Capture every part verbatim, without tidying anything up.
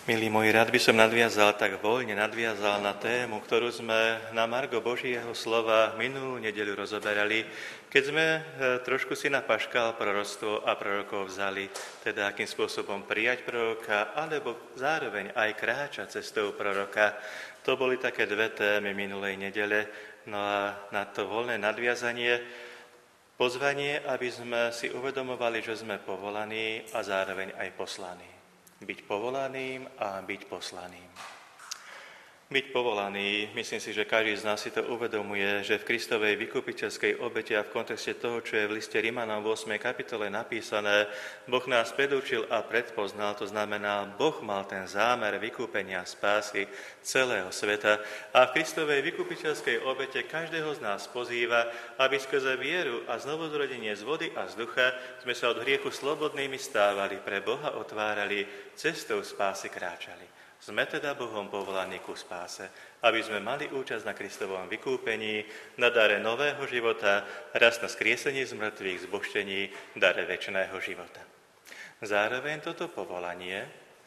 Milí moji, rád by som nadviazal, tak voľne nadviazal na tému, ktorú sme na margo Božieho slova minulú nedeľu rozoberali, keď sme trošku si na paškal proroctvo a prorokov vzali, teda akým spôsobom prijať proroka, alebo zároveň aj kráčať cestou proroka. To boli také dve témy minulej nedele. No a na to voľné nadviazanie, pozvanie, aby sme si uvedomovali, že sme povolaní a zároveň aj poslaní. Byť povolaným a byť poslaným. Byť povolaný, myslím si, že každý z nás si to uvedomuje, že v Kristovej vykupiteľskej obete a v kontexte toho, čo je v liste Rimanom v ôsmej kapitole napísané, Boh nás predurčil a predpoznal, to znamená, Boh mal ten zámer vykúpenia spásy celého sveta a v Kristovej vykupiteľskej obete každého z nás pozýva, aby skrze vieru a znovuzrodenie z vody a z ducha sme sa od hriechu slobodnými stávali, pre Boha otvárali, cestou spásy kráčali. Sme teda Bohom povolaní ku spáse, aby sme mali účasť na Kristovom vykúpení, na dare nového života, raz na skriesení z mŕtvych, zbožtení, dare večného života. Zároveň toto povolanie,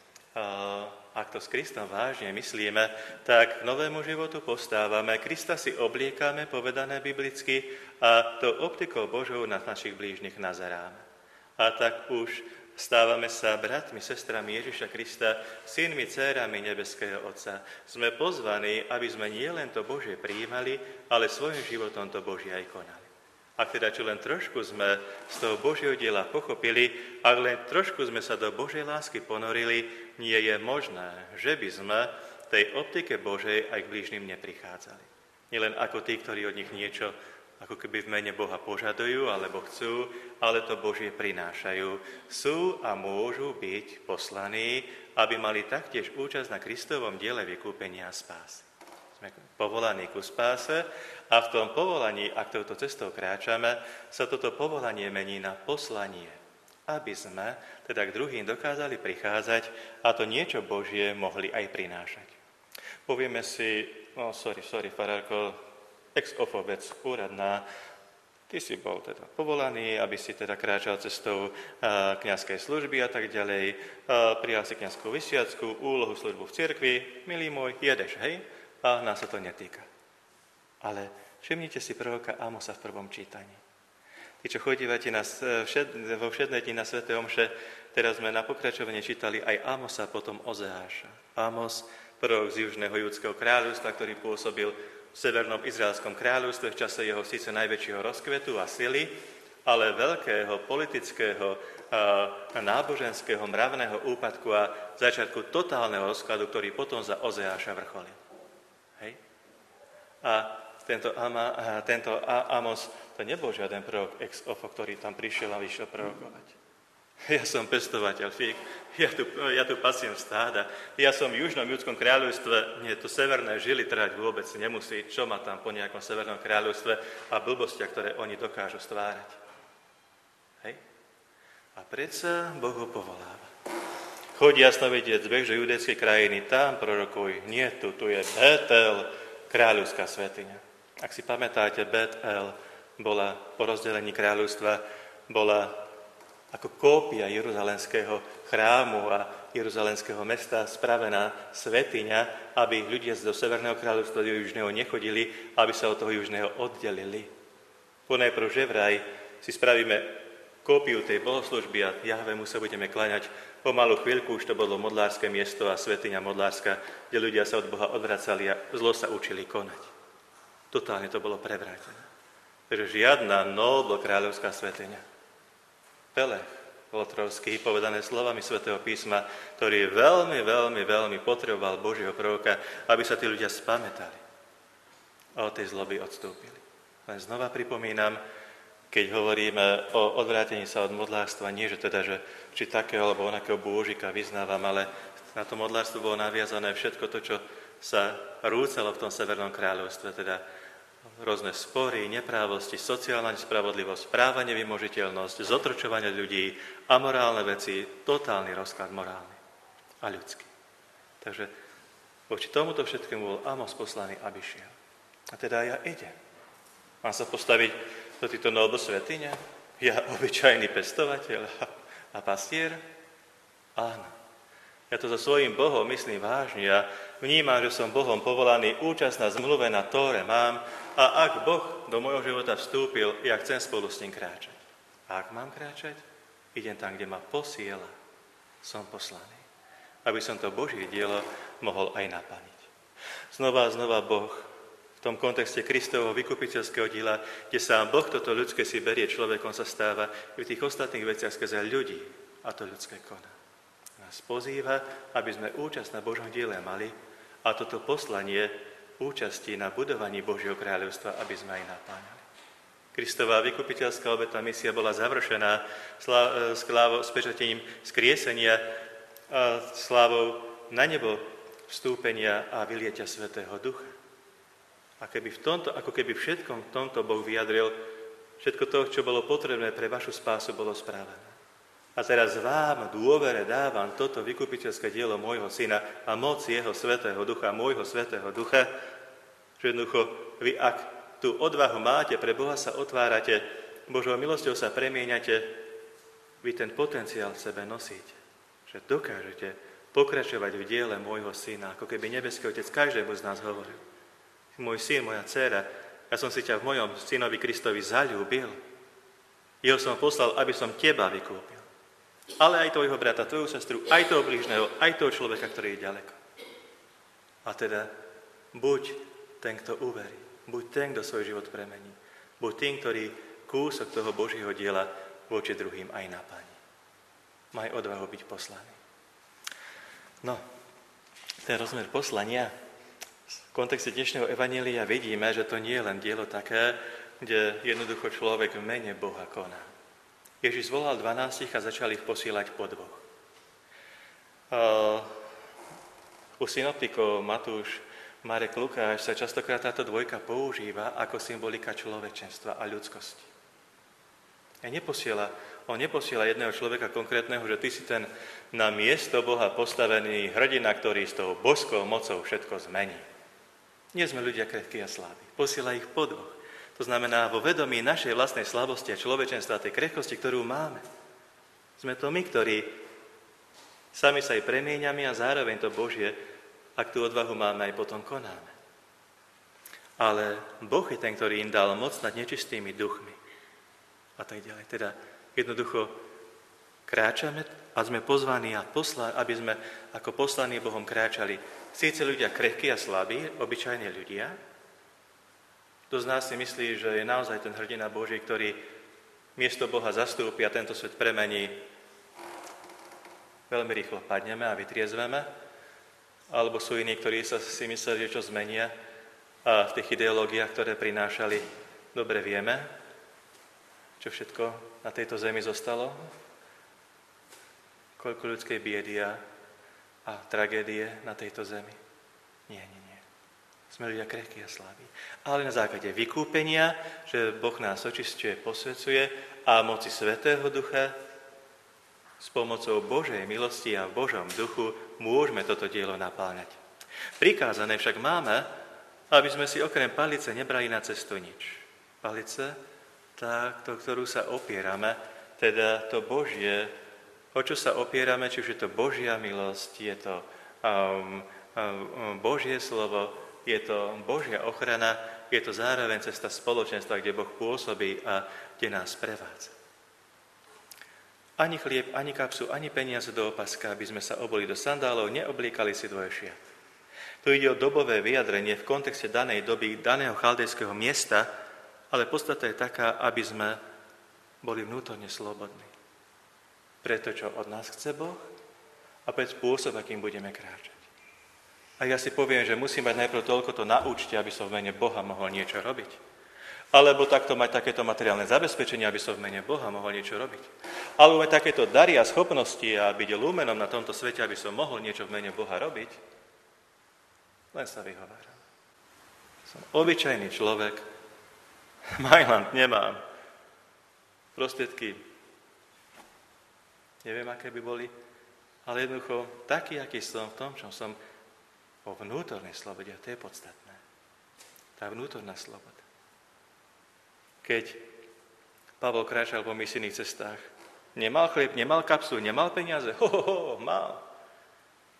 ak to s Kristom vážne myslíme, tak k novému životu postávame, Krista si obliekame, povedané biblicky, a tou optikou Božou na našich blížnych nazeráme. A tak už stávame sa bratmi, sestrami Ježiša Krista, synmi, dcérami nebeského Otca. Sme pozvaní, aby sme nielen to Božie prijímali, ale svojim životom to Božie aj konali. Ak teda čo len trošku sme z toho Božieho diela pochopili, ak len trošku sme sa do Božej lásky ponorili, nie je možné, že by sme v tej optike Božej aj k blížnym neprichádzali. Nielen ako tí, ktorí od nich niečo ako keby v mene Boha požadujú alebo chcú, ale to Božie prinášajú. Sú a môžu byť poslaní, aby mali taktiež účasť na Kristovom diele vykúpenia a spásy. Sme povolaní ku spáse a v tom povolaní, ak touto cestou kráčame, sa toto povolanie mení na poslanie, aby sme teda k druhým dokázali prichádzať a to niečo Božie mohli aj prinášať. Povieme si, no sorry, sorry, farárko, ex ofo vec úradná, ty si bol teda povolaný, aby si teda kráčal cestou kňazskej služby a tak ďalej, prijal si kňazskú vysviacku, úlohu službu v cirkvi, milý môj, jedeš, hej? A nás sa to netýka. Ale všimnite si proroka Amosa v prvom čítaní. Tí, čo chodívate na všed, vo všednej dni na sväté omše, teraz sme na pokračovanie čítali aj Amosa, potom Ozeáša. Amos, prorok z južného judského kráľovstva, ktorý pôsobil v severnom izraelskom kráľovstve v čase jeho síce najväčšieho rozkvetu a sily, ale veľkého politického, a náboženského, mravného úpadku a začiatku totálneho rozkladu, ktorý potom za Ozeáša vrcholil. Hej? A tento, Ama, tento Amos, to nebol žiaden prorok ex ofo, ktorý tam prišiel a vyšiel prorokovať. Ja som pestovateľ fík, ja tu, ja tu pasiem stáda, ja som v južnom judskom kráľovstve, nie to severné žily trhať vôbec nemusí, čo má tam po nejakom severnom kráľovstve a blbostiach, ktoré oni dokážu stvárať. Hej? A predsa Boh ho povoláva. Choď jasno vedieť zbeh, že judejské krajiny, tam prorokuj, nie tu, tu je Betel, kráľovská svätyňa. Ak si pamätáte, Betel bola po rozdelení kráľovstva, bola ako kópia jeruzalemského chrámu a jeruzalemského mesta spravená svätyňa, aby ľudia do Severného kráľovstva do južného nechodili, aby sa od toho južného oddelili. Ponajprv, že vraj si spravíme kópiu tej bohoslužby a Jahvemu sa budeme kláňať. Po malú chvíľku už to bolo modlárske miesto a svätyňa modlárska, kde ľudia sa od Boha odvracali a zlo sa učili konať. Totálne to bolo prevrátené. Takže žiadna noblo kráľovská svätyňa. Pelech Lotrovský, povedané slovami svätého písma, ktorý veľmi, veľmi, veľmi potreboval Božieho proroka, aby sa tí ľudia spamätali a od tej zloby odstúpili. Len znova pripomínam, keď hovoríme o odvrátení sa od modlárstva, nie že teda, že či takého alebo onakého bôžika vyznávam, ale na to modlárstvo bolo naviazané všetko to, čo sa rúcalo v tom Severnom kráľovstve, teda rôzne spory, neprávosti, sociálna nespravodlivosť, práva nevymožiteľnosť, zotročovanie ľudí, amorálne veci, totálny rozklad morálny a ľudský. Takže voči tomuto všetkému bol Amos poslaný, aby šiel. A teda ja idem. Mám sa postaviť do týchto nobl svätyne? Ja, obyčajný pestovateľ a pastier? Áno. Ja to so svojím Bohom myslím vážne. Ja vnímam, že som Bohom povolaný, účasť na zmluve na Tóre mám a ak Boh do môjho života vstúpil, ja chcem spolu s ním kráčať. A ak mám kráčať, idem tam, kde ma posiela. Som poslaný. Aby som to Božie dielo mohol aj naplniť. Znova a znova Boh v tom kontexte Kristovho vykupiteľského diela, kde sám Boh toto ľudské si berie, človekom sa stáva v tých ostatných veciach skrze ľudí a to ľudské koná. Nás pozýva, aby sme účasť na Božom diele mali a toto poslanie účasti na budovaní Božieho kráľovstva, aby sme aj napáňali. Kristová vykupiteľská obetná misia bola završená slávou s pečatením skriesenia a slávou na nebo vstúpenia a vylietia Svätého Ducha. A keby v tomto, ako keby všetkom tomto Boh vyjadril, všetko to, čo bolo potrebné pre vašu spásu, bolo správené. A teraz vám dôvere dávam toto vykupiteľské dielo môjho syna a moc jeho Svätého Ducha, môjho Svätého Ducha, že jednoducho vy, ak tú odvahu máte, pre Boha sa otvárate, Božou milosťou sa premieňate, vy ten potenciál v sebe nosíte. Že dokážete pokračovať v diele môjho syna, ako keby nebeský Otec každému z nás hovoril. Môj syn, moja dcéra, ja som si ťa v mojom synovi Kristovi zaľúbil. Jeho som poslal, aby som teba vykúpil. Ale aj tvojho brata, tvoju sestru, aj toho blížneho, aj toho človeka, ktorý je ďaleko. A teda buď ten, kto uverí. Buď ten, kto svoj život premení. Buď tým, ktorý kúsok toho Božieho diela voči druhým aj naplní. Maj odvahu byť poslaný. No, ten rozmer poslania v kontexte dnešného evanjelia vidíme, že to nie je len dielo také, kde jednoducho človek v mene Boha koná. Ježiš zvolal dvanástich a začal ich posielať po dvoch. Uh, u synoptikov Matúš, Marek, Lukáš sa častokrát táto dvojka používa ako symbolika človečenstva a ľudskosti. A neposiela, on neposiela jedného človeka konkrétneho, že ty si ten na miesto Boha postavený hrdina, ktorý s tou božskou mocou všetko zmení. Nie sme ľudia krehkí a slabí. Posiela ich po dvoch. To znamená, vo vedomí našej vlastnej slabosti a človečenstva, tej krehkosti, ktorú máme. Sme to my, ktorí sami sa aj premieňame a zároveň to Božie, ak tú odvahu máme, aj potom konáme. Ale Boh je ten, ktorý im dal moc nad nečistými duchmi. A tak ďalej. Teda jednoducho kráčame a sme pozvaní, a posla, aby sme ako poslaní Bohom kráčali. Síce ľudia krehkí a slabí, obyčajní ľudia. Kto z nás si myslí, že je naozaj ten hrdina Boží, ktorý miesto Boha zastúpi a tento svet premení, veľmi rýchlo padneme a vytriezveme, alebo sú iní, ktorí sa si mysleli, že čo zmenia a v tých ideológiách, ktoré prinášali, dobre vieme, čo všetko na tejto zemi zostalo, koľko ľudskej biedy a tragédie na tejto zemi. Nie, nie, nie. Sme ľudia krehkí a slabí. Ale na základe vykúpenia, že Boh nás očisťuje, posvecuje a moci Svätého Ducha s pomocou Božej milosti a v Božom duchu môžeme toto dielo napáľať. Prikázané však máme, aby sme si okrem palice nebrali na cestu nič. Palice, tá, ktorú sa opierame, teda to Božie, o čo sa opierame, či už je to Božia milosť, je to um, um, Božie slovo, je to Božia ochrana, je to zároveň cesta spoločenstva, kde Boh pôsobí a kde nás prevádza. Ani chlieb, ani kapsu, ani peniaze do opaska, aby sme sa obuli do sandálov, neoblíkali si dvoje šiat. Tu ide o dobové vyjadrenie v kontexte danej doby, daného chaldejského miesta, ale podstata je taká, aby sme boli vnútorne slobodní. Preto, čo od nás chce Boh a pre spôsob, akým budeme kráčať. A ja si poviem, že musím mať najprv toľko to na účte, aby som v mene Boha mohol niečo robiť. Alebo takto mať takéto materiálne zabezpečenie, aby som v mene Boha mohol niečo robiť. Alebo mať takéto dary a schopnosti a byť lumenom na tomto svete, aby som mohol niečo v mene Boha robiť. Len sa vyhováram. Som obyčajný človek. Majlant nemám. Prostriedky neviem, aké by boli, ale jednoducho taký, aký som v tom, čo som o vnútornej slobode, a to je podstatné. Tá vnútorná sloboda. Keď Pavol kráčal po misijných cestách, nemal chlieb, nemal kapsu, nemal peniaze, ho, ho, ho, mal.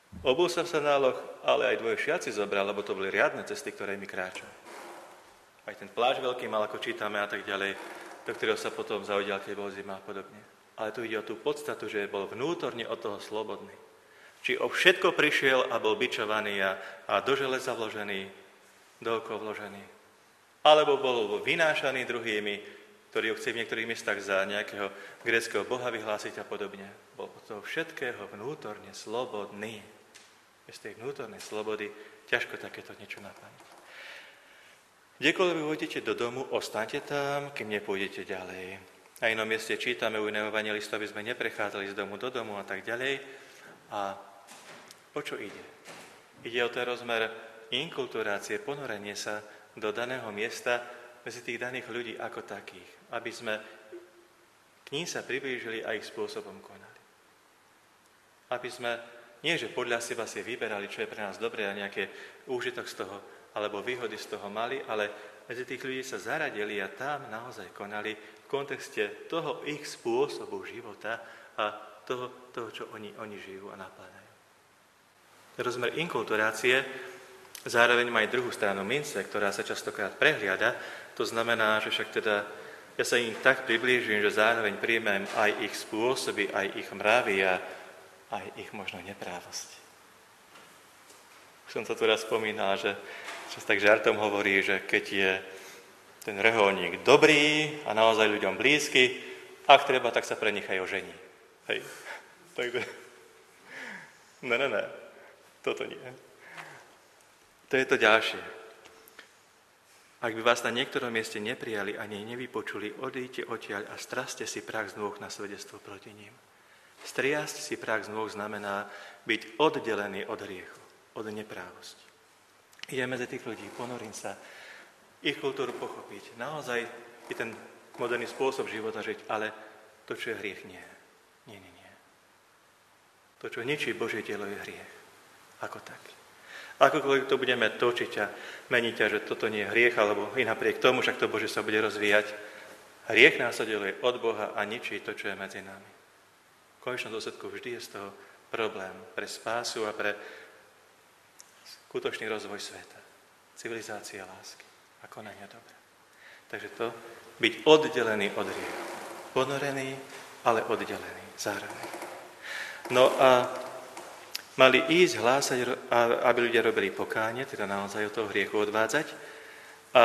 Obul sa v sanáloch, ale aj dvoje šiaci zobral, lebo to boli riadne cesty, ktoré mi kráčali. Aj ten plášť veľký mal, ako čítame a tak ďalej, do ktorého sa potom zaudil, keď bol zima a podobne. Ale tu ide o tú podstatu, že bol vnútorne od toho slobodný. Či o všetko prišiel a bol bičovaný a, a do železa vložený, do okov vložený. Alebo bol vynášaný druhými, ktorí ho chce v niektorých miestach za nejakého gréckeho boha vyhlásiť a podobne. Bol od toho všetkého vnútorne slobodný. Bez tej vnútornej slobody ťažko takéto niečo naplniť. Kdekoľvek vôjdete do domu, ostaňte tam, kým nepôjdete ďalej. Na inom mieste čítame u iného evanjelistu, aby sme neprechádzali z domu do domu a tak ďalej. A o čo ide? Ide o ten rozmer inkulturácie, ponorenie sa do daného miesta medzi tých daných ľudí ako takých, aby sme k ním sa priblížili a ich spôsobom konali. Aby sme nie, že podľa seba si vyberali, čo je pre nás dobré a nejaké úžitok z toho, alebo výhody z toho mali, ale medzi tých ľudí sa zaradili a tam naozaj konali v kontexte toho ich spôsobu života a toho, toho čo oni, oni žijú a napládajú. Rozmer inkulturácie zároveň má aj druhú stranu mince, ktorá sa častokrát prehliada. To znamená, že však teda ja sa im tak priblížim, že zároveň príjmem aj ich spôsoby, aj ich mravy a aj ich možno neprávosť. Som to tu raz spomínal, že čo tak žartom hovorí, že keď je ten reholník dobrý a naozaj ľuďom blízky, ak treba, tak sa pre nich aj ožení. Hej. Takže, ne, ne, ne, toto nie. To je to ďalšie. Ak by vás na niektorom mieste neprijali ani nevypočuli, odíďte odtiaľ a straste si prach z nôh na svedectvo proti ním. Striasť si prach z nôh znamená byť oddelený od hriechu, od neprávosti. Idem medzi tých ľudí, ponorím sa, ich kultúru pochopiť. Naozaj je ten moderný spôsob života žiť, ale to, čo je hriech, nie. Nie, nie, nie. To, čo ničí Božie telo, je hriech. Ako taký. Akokoľvek to budeme točiť a meniť ťa, že toto nie je hriech, alebo i napriek tomu, však to Bože sa bude rozvíjať. Hriech nás oddeluje od Boha a ničí to, čo je medzi nami. V konečnom dôsledku vždy je z toho problém pre spásu a pre skutočný rozvoj sveta, civilizácia lásky a konania dobra. Takže to, byť oddelený od hriechu. Ponorený, ale oddelený zároveň. No a mali ísť hlásať, aby ľudia robili pokánie, teda naozaj od toho hriechu odvádzať a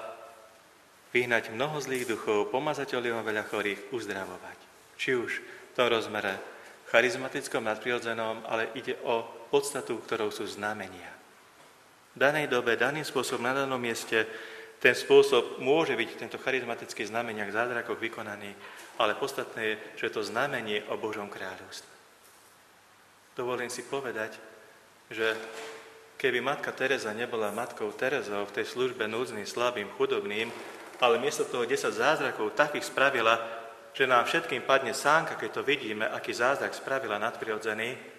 vyhnať mnoho zlých duchov, pomazať olejom veľa chorých, uzdravovať. Či už v tom rozmere charizmatickom, nadprirodzenom, ale ide o podstatu, ktorou sú znamenia. V danej dobe, daným spôsobom, na danom mieste, ten spôsob môže byť tento charizmatický znamenia k zázrakoch vykonaný, ale podstatné je, že to znamenie o Božom kráľovstve. Dovolím si povedať, že keby matka Teresa nebola matkou Terezou v tej službe núdznym, slabým, chudobným, ale miesto toho desať zázrakov takých spravila, že nám všetkým padne sánka, keď to vidíme, aký zázrak spravila nadprirodzený,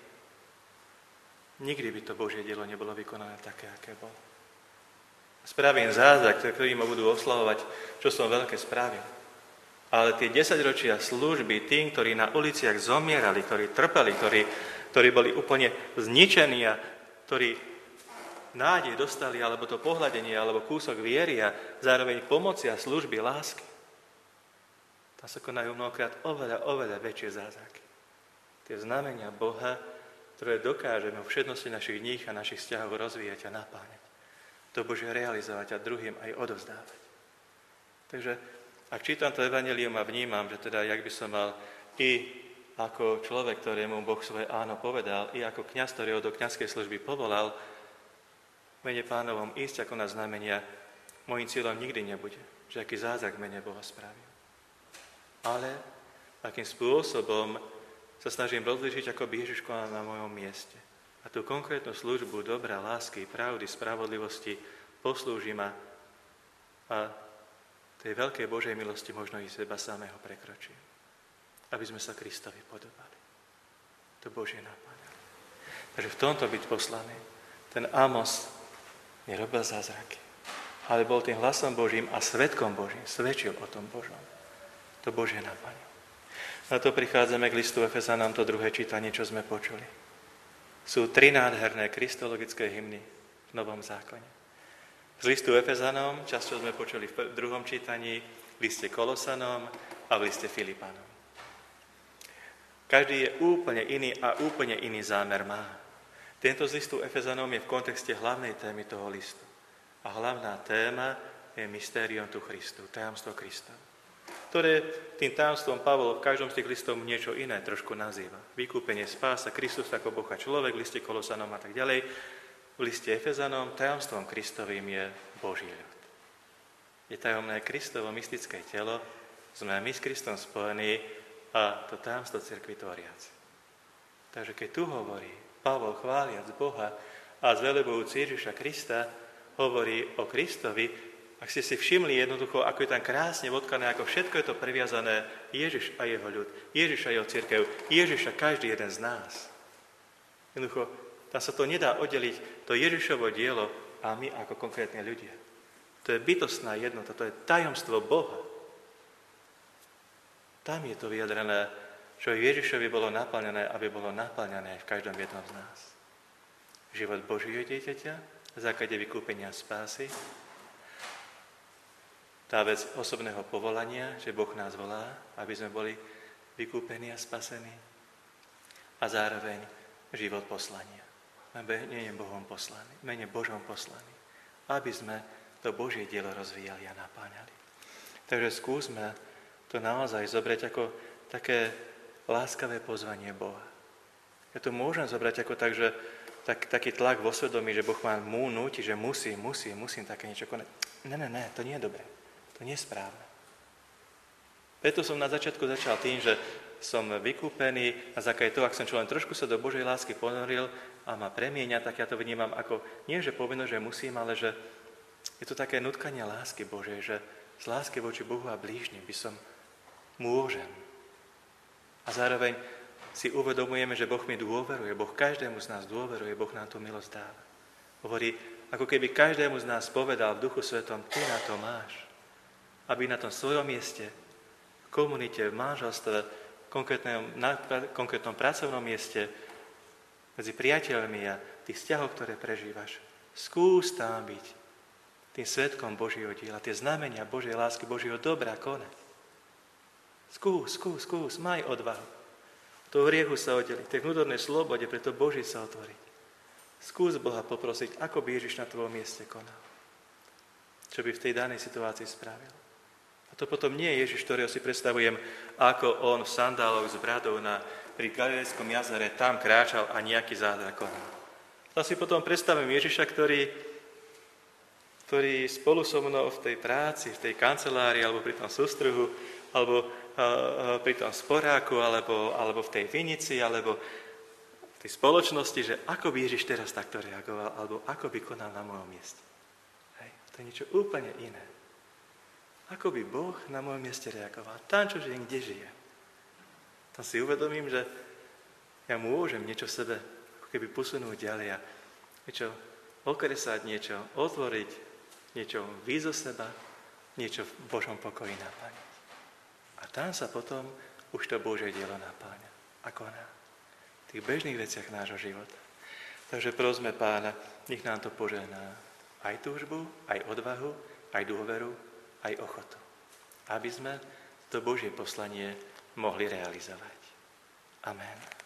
nikdy by to Božie dielo nebolo vykonané také, aké bolo. Spravím zázrak, ktorý ma budú oslavovať, čo som veľké spravil. Ale tie desaťročia služby tým, ktorí na uliciach zomierali, ktorí trpeli, ktorí, ktorí boli úplne zničení a ktorí nádej dostali, alebo to pohľadenie, alebo kúsok viery a zároveň pomoci a služby lásky. Tam sa konajú mnohokrát oveľa, oveľa väčšie zázraky. Tie znamenia Boha, ktoré dokážeme v všednosti našich dní a našich vzťahov rozvíjať a napáňať. To Bože realizovať a druhým aj odovzdávať. Takže ak čítam to evanjelium a vnímam, že teda, jak by som mal i ako človek, ktorému Boh svoje áno povedal, i ako kňaz, ktorý ho do kňazskej služby povolal, v mene Pánovom ísť ako na znamenia, môjim cieľom nikdy nebude, že aký zázrak v mene Boha spravil. Ale akým spôsobom sa snažím rozlíšiť, ako by Ježiš konal na mojom mieste. A tú konkrétnu službu dobra, lásky, pravdy, spravodlivosti poslúžim a, a tej veľkej Božej milosti možno i seba samého prekročím. Aby sme sa Kristovi podobali. To Božie napádanie. Takže v tomto byť poslaný. Ten Amos nerobil zázraky, ale bol tým hlasom Božím a svedkom Božím. Svedčil o tom Božom. To Božie napádanie. Na to prichádzame k listu Efezanom, to druhé čítanie, čo sme počuli. sú tri nádherné kristologické hymny v Novom zákone. Z listu Efezanom, časť, čo sme počuli v druhom čítaní, v liste Kolosanom a v liste Filipanom. Každý je úplne iný a úplne iný zámer má. Tento z listu Efezanom je v kontexte hlavnej témy toho listu. A hlavná téma je mystérium tu Christu, tajomstvo Krista, ktoré tým tajomstvom Pavol v každom z tých listov niečo iné trošku nazýva. Vykúpenie, spása, Kristus ako Boh a človek, v liste Kolosanom a tak ďalej. V liste Efezanom tajomstvom Kristovým je Boží ľud. Je tajomné Kristovo mystické telo, sme my s Kristom spojení a to tajomstvo cirkvi tvoriaci. Takže keď tu hovorí Pavol chváliac Boha a zvelebujúc Ježiša Krista, hovorí o Kristovi, ak ste si všimli jednoducho, ako je tam krásne vodkané, ako všetko je to previazané Ježiš a jeho ľud, Ježiš a jeho cirkev, Ježiš a každý jeden z nás. Jednoducho, tam sa to nedá oddeliť, to Ježišovo dielo a my ako konkrétne ľudia. To je bytostná jednota, to je tajomstvo Boha. Tam je to vyjadrené, čo Ježišovi bolo naplňané, aby bolo naplňané v každom jednom z nás. Život Božieho dieťaťa, v základe vykúpenia spásy, tá vec osobného povolania, že Boh nás volá, aby sme boli vykúpení a spasení. A zároveň život poslania. Nie je Bohom poslaný, mene Božom poslaný. Aby sme to Božie dielo rozvíjali a napáňali. Takže skúsme to naozaj zobrať ako také láskavé pozvanie Boha. Ja to môžem zobrať ako tak, že tak, taký tlak vo svedomí, že Boh ma mú núti, že musím, musím, musím také niečo konať. Ne, ne, ne, to nie je dobré. To nie je správne. Preto som na začiatku začal tým, že som vykúpený a základe toho, ak som čo len trošku sa do Božej lásky ponoril a ma premieňa, tak ja to vnímam ako, nie že povinnosť, že musím, ale že je to také nutkanie lásky Božej, že z lásky voči Bohu a blížnym by som môžem. A zároveň si uvedomujeme, že Boh mi dôveruje, Boh každému z nás dôveruje, Boh nám tú milosť dáva. Hovorí, ako keby každému z nás povedal v Duchu Svetom, ty na to máš. Aby na tom svojom mieste, v komunite, v manželstve, konkrétnom, na konkrétnom pracovnom mieste, medzi priateľmi a tých vzťahov, ktoré prežívaš, skús tam byť tým svedkom Božieho diela, tie znamenia Božej lásky, Božieho dobra konať. Skús, skús, skús, maj odvahu. To hriechu sa oddeliť, tej vnútornej slobode, preto Boží sa otvoriť. Skús Boha poprosiť, ako by Ježiš na tvojom mieste konal. Čo by v tej danej situácii spravil. A to potom nie je Ježiš, ktorého si predstavujem, ako on v sandáloch s bradou na, pri Galilejskom jazere tam kráčal a nejaký zázrak konal. To si potom predstavím Ježiša, ktorý, ktorý spolu so mnou v tej práci, v tej kancelárii, alebo pri tom sústruhu, alebo uh, pri tom sporáku, alebo, alebo v tej vinici, alebo v tej spoločnosti, že ako by Ježiš teraz takto reagoval, alebo ako by konal na mojom mieste. Hej, to je niečo úplne iné. Ako by Boh na mojom mieste reagoval? Tam, čo žijem, kde žijem. Tam si uvedomím, že ja môžem niečo v sebe ako keby posunúť ďalej a niečo okresať, niečo otvoriť, niečo výjsť zo seba, niečo v Božom pokoji napáňať. A tam sa potom už to Božie dielo napáňa a koná. V tých bežných veciach nášho života. Takže prosme Pána, nech nám to požehná aj túžbu, aj odvahu, aj dôveru, aj ochotu, aby sme to Božie poslanie mohli realizovať. Amen.